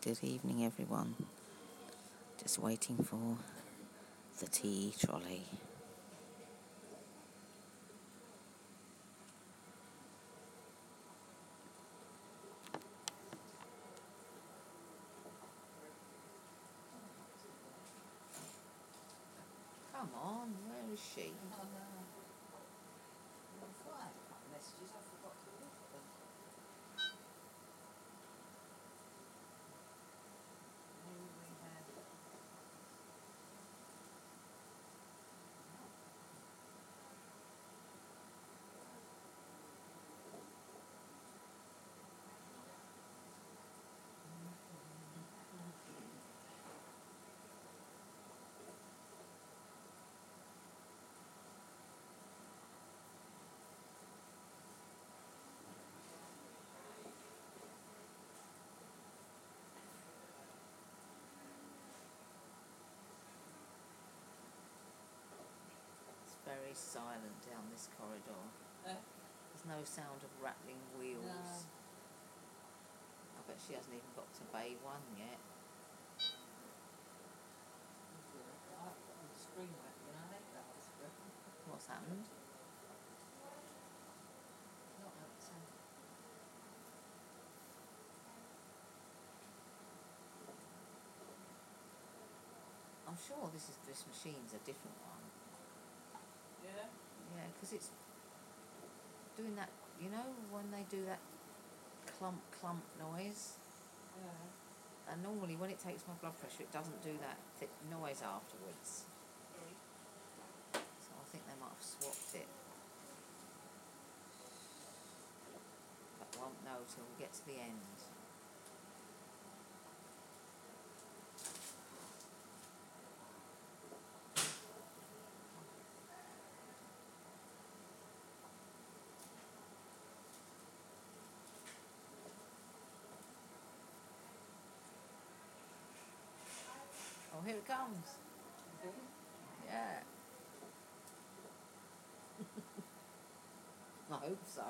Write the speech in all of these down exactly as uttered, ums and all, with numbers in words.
Good evening, everyone. Just waiting for the tea trolley. Come on, where is she? Oh, no. I thought I had a couple of messages, I forgot to look at them. Maybe we had... It's very silent down this corridor. Uh, There's no sound of rattling wheels. No. I bet she hasn't even got to bay one yet. I've got the screen working, I hate that ice cream. What's happened? Not that, um, I'm sure this is this machine's a different one. yeah? Yeah, because it's doing that, you know, when they do that clump clump noise. Yeah. And normally when it takes my blood pressure, it doesn't do that thick noise afterwards. So I think they might have swapped it. But I won't know till we get to the end. Oh, here it comes. Yeah. I hope so.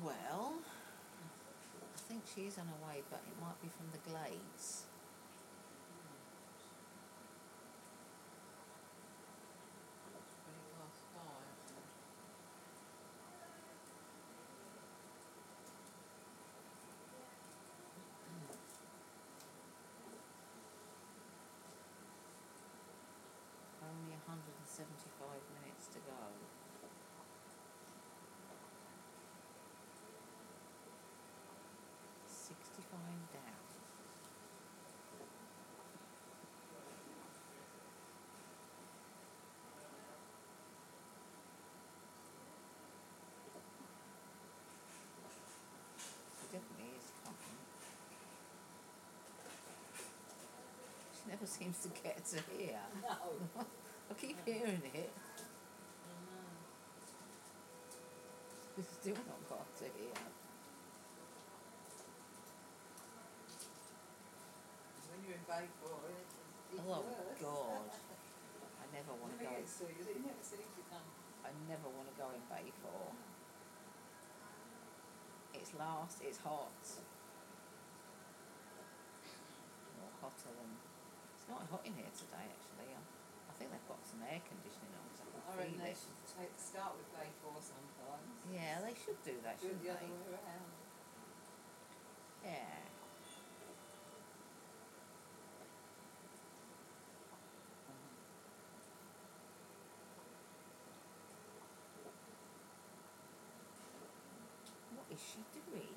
Well, I think she is on her way, but it might be from the Glades. Twenty past five. Only one hundred seventy-five minutes to go. sixty-five down. She definitely is coming. She never seems to get to here. No. I keep hearing it. I know. We've still not got to here. When you're in Bayport, it's, it's Oh worse. God. I never want to Never go. gets to you, it never seems to come. I never want to go in Bayfort. It's last, it's hot. More hotter than... It's not hot in here today, actually. I, I think they've got some air conditioning on, because I can I reckon feel they it. should take, start with Bayport sometimes. Yeah, they should do that, Do it shouldn't the other they? way around. Yeah. What is she doing?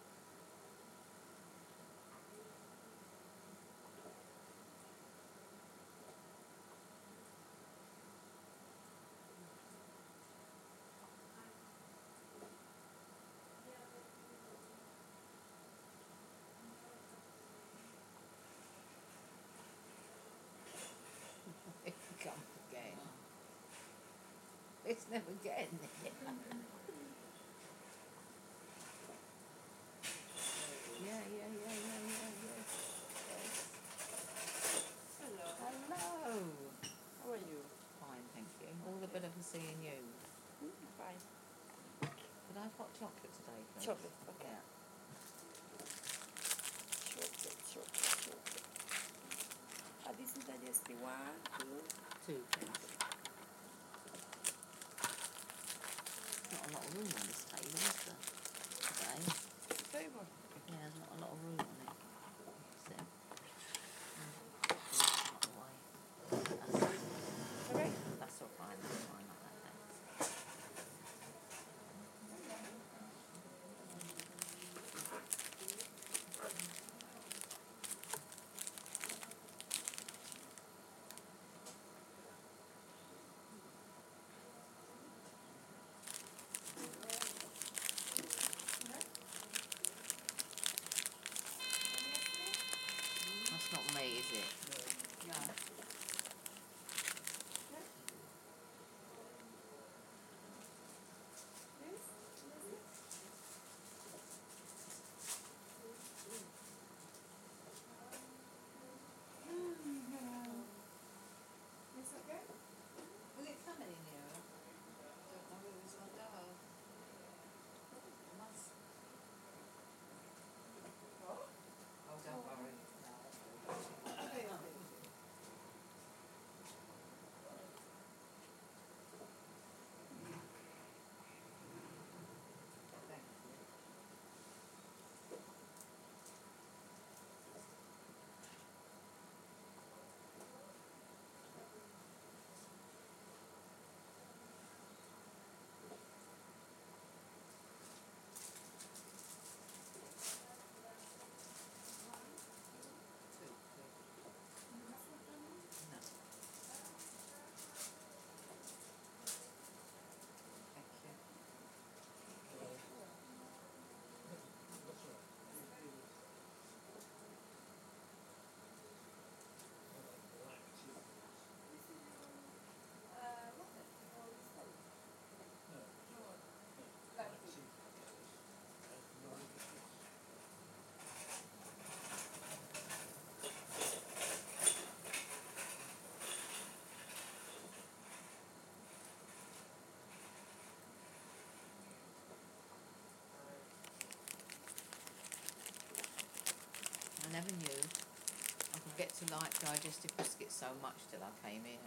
It comes again. It's never getting there. Yeah, yeah, yeah, yeah, yeah, yes. Yes. Hello. Hello. How are you? Fine, thank you. All the better for seeing you. Mm, fine. Could I have hot chocolate today, please? Chocolate, okay. Yeah. Chocolate, chocolate, chocolate. Adesso tagliasti one, two. Two, please. Not a lot of room on this table, is there? Today. Table. Yeah, there's not a lot of room on it. So, mm, out the way. That's, Okay. that's all fine. That's fine like that, thanks. used to like digestive biscuits so much till I came here.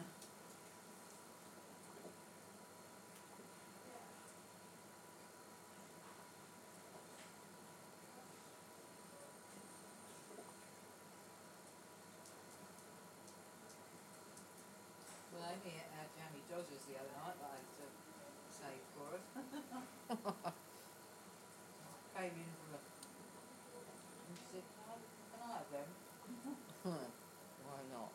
Well, Amy ate our jammy dodgers the other night that I had to save for her. Came in for a... And she said, can I, can I have them? Why not?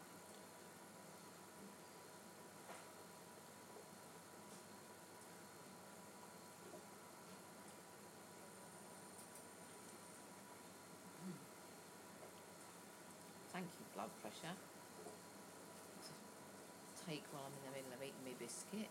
Thank you, blood pressure. Take while I'm in the middle of eating my biscuit.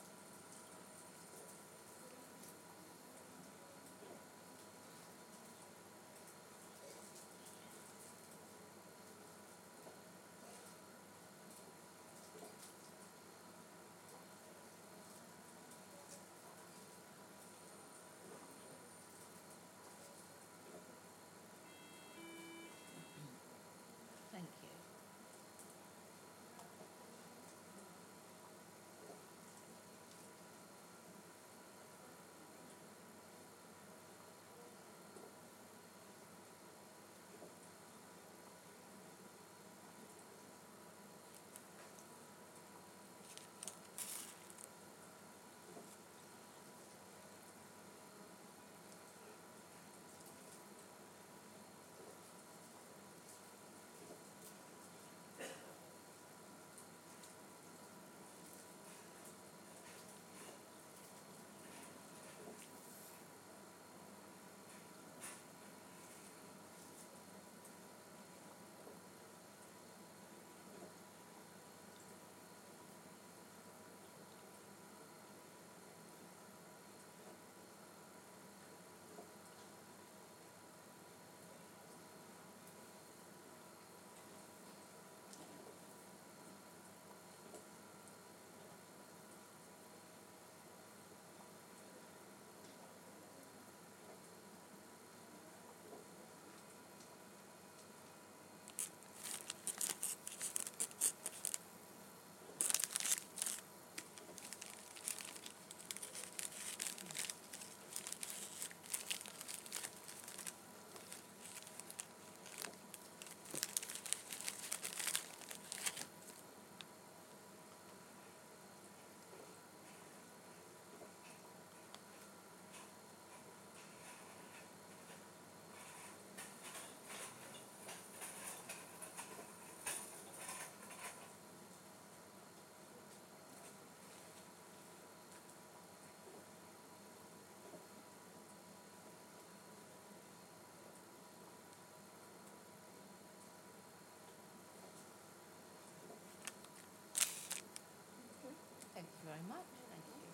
Thank you. Thank you very much. Thank you.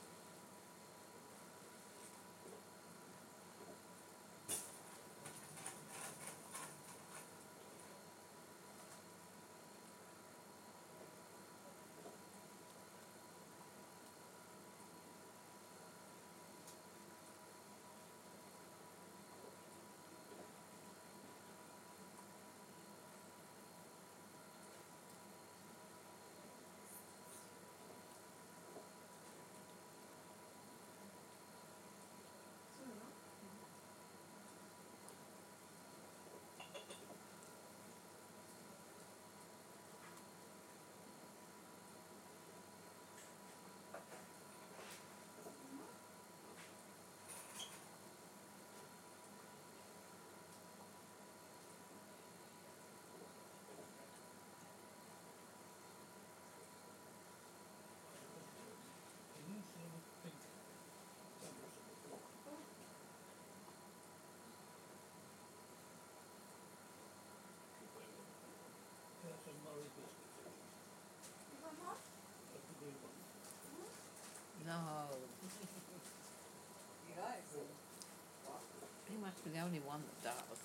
No, You like them? he must be the only one that does.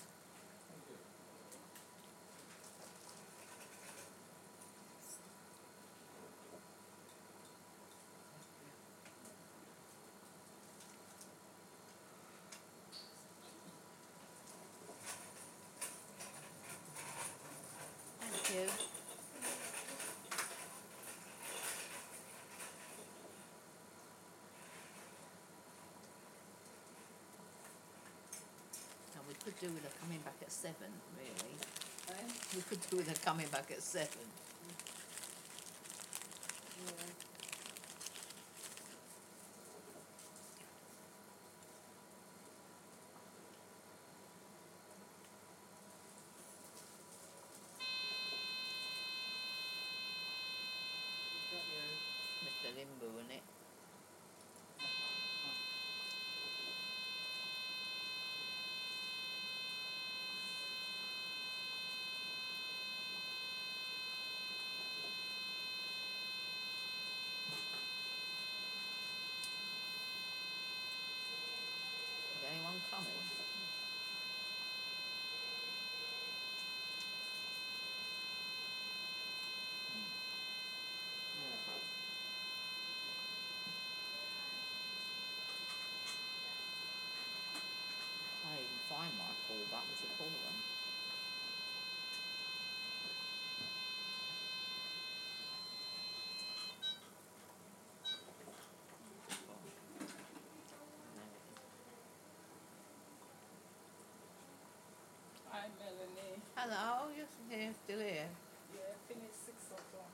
do with her coming back at seven, really. Eh? We could do with her coming back at seven. Yeah. Got your Mister Limbo in it. Is anyone coming? Yeah. I didn't even find my call button to call them. Oh. There it is. Hi, Melanie. Hello, you're here, still here. Yeah, finished six o'clock.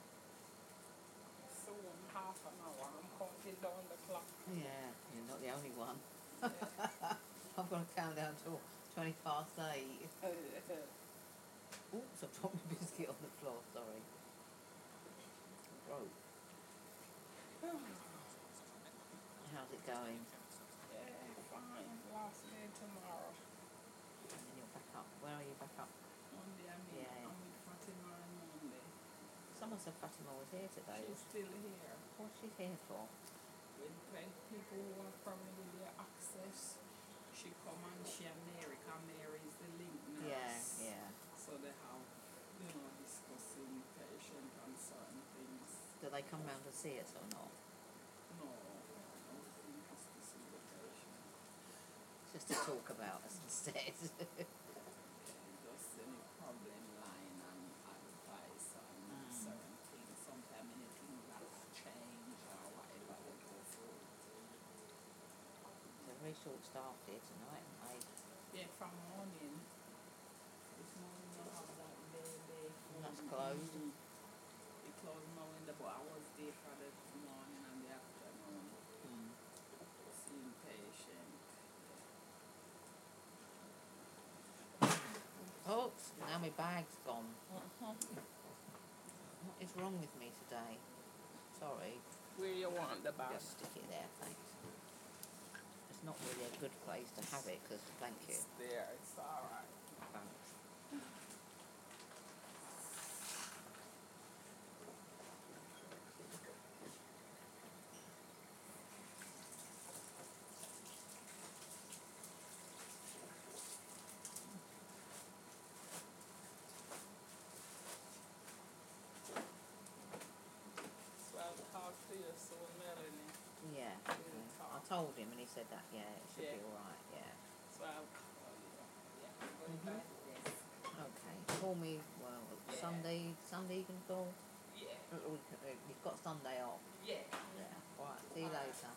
Soon, half an hour. I'm counting down the clock. Yeah, you're not the only one. Yeah. I'm going to count down till twenty past eight. Oops, I dropped my biscuit on the floor, sorry. Broke. How's it going? Yeah, fine. Last day tomorrow. And then you're back up. Where are you back up? Monday, I mean, Yeah. I'm with Fatima on Monday. Someone said Fatima was here today. She's still here. What's she here for? With when people who are probably with their access, she come and she and Mary, because Mary is the link nurse. Yeah, yeah. So they have, you know, discussing patient and certain things. Do they come round to see us or not? No, no, he has to see the patient. Just to talk about us instead. Okay, just any problem line and advice on Mm. certain things. Sometimes anything that change or whatever they go through. They're very short staffed here tonight, aren't they? Yeah, from morning. This morning I have that baby. And that's closed. Mm. It closed now in the, but I was there for the morning and the afternoon. Mm. Seeing patient. Oops, now my bag's gone. Uh-huh. What is wrong with me today? Sorry. Where you want the bag? Just stick it there, thanks. It's not really a good place to have it, because, thank you. It's there, it's alright. Thanks. So I'll talk to you soon, Melanie. Yeah, okay. I told him and he said that, yeah, it should be Yeah. alright, yeah. So I'll call you. Yeah. Go Mhm. by the desk. Okay, call me, well, Yeah. Sunday, Sunday you can call? Yeah. Uh, we can- uh, You've got Sunday off. Yeah. Yeah, alright, see you Alright. later.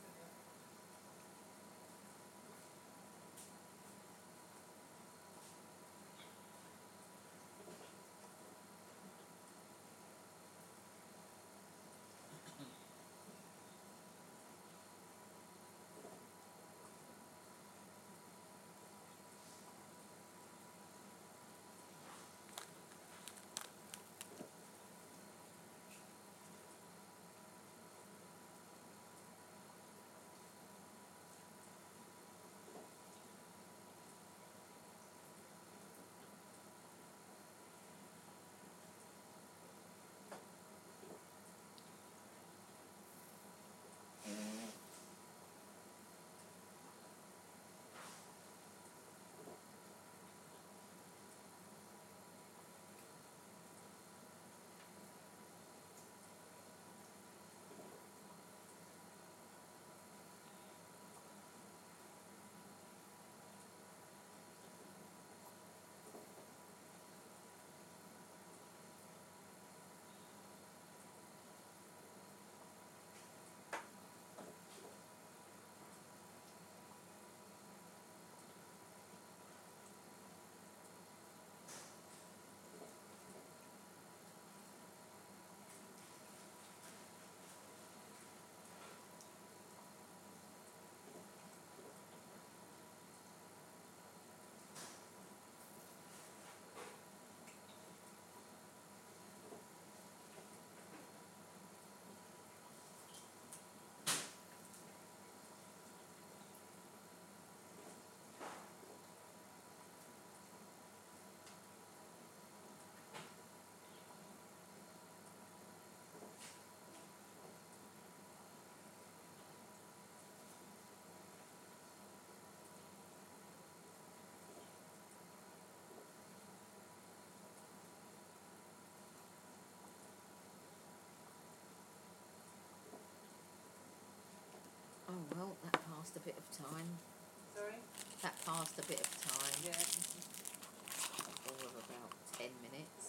passed a bit of time. Sorry? That passed a bit of time. Yeah. All of about ten minutes.